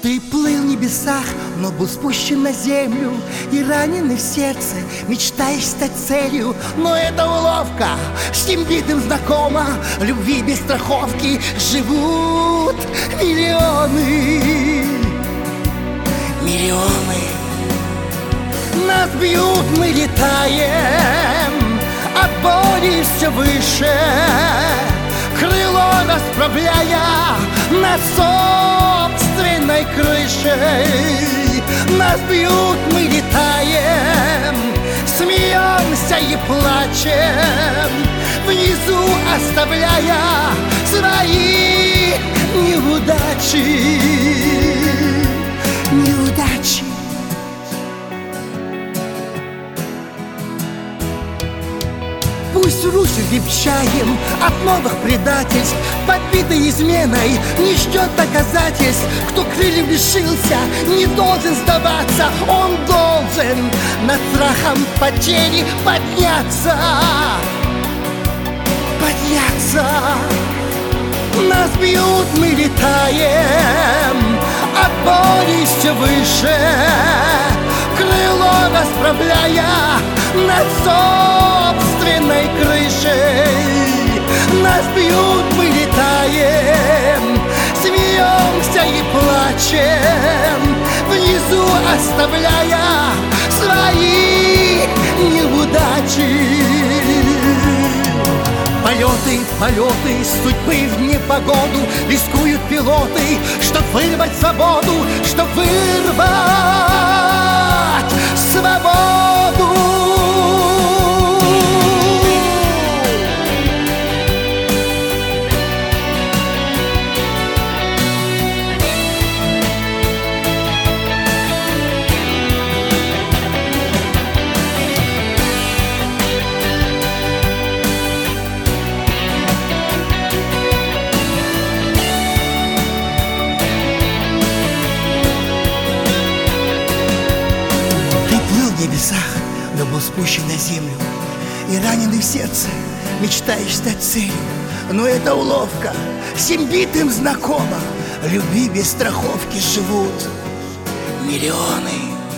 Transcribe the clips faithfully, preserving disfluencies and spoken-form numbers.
Ты плыл в небесах, но был спущен на землю, и раненый в сердце, мечтаешь стать целью. Но это уловка, с тем видом знакома. Любви без страховки живут миллионы. Миллионы. Нас бьют, мы летаем, от боли все выше, крыло расправляя над собственной крышей. Нас бьют, мы летаем, смеемся и плачем, внизу оставляя свои неудачи. Неудачи. Пусть руки крепчаем от новых предательств, подбитой изменой не ждет доказательств. Кто крыльев лишился, не должен сдаваться. Он должен над страхом потери подняться. Подняться. Нас бьют, мы летаем, от боли все выше, крыло расправляя над собственной крышей. Нас бьют, мы летаем, смеемся и плачем, внизу оставляя свои неудачи. Полеты, полеты, судьбы в непогоду рискуют пилоты, чтоб вырвать свободу, чтоб вырвать свободу. В небесах, но был спущен на землю, и раненый в сердце мечтаешь стать целью. Но это уловка, всем битым знакома. Любви без страховки живут миллионы.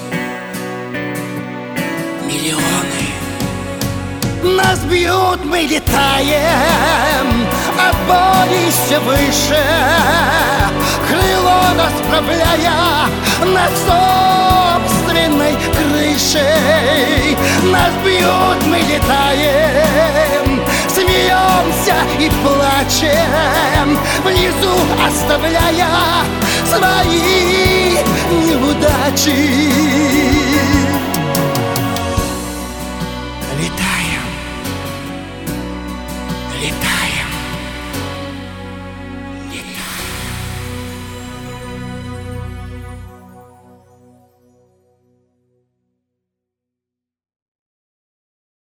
Миллионы. Нас бьют, мы летаем, от боли все выше, крыло расправляя над собственной крышей. Нас бьют, мы летаем, смеемся и плачем, внизу оставляя свои неудачи.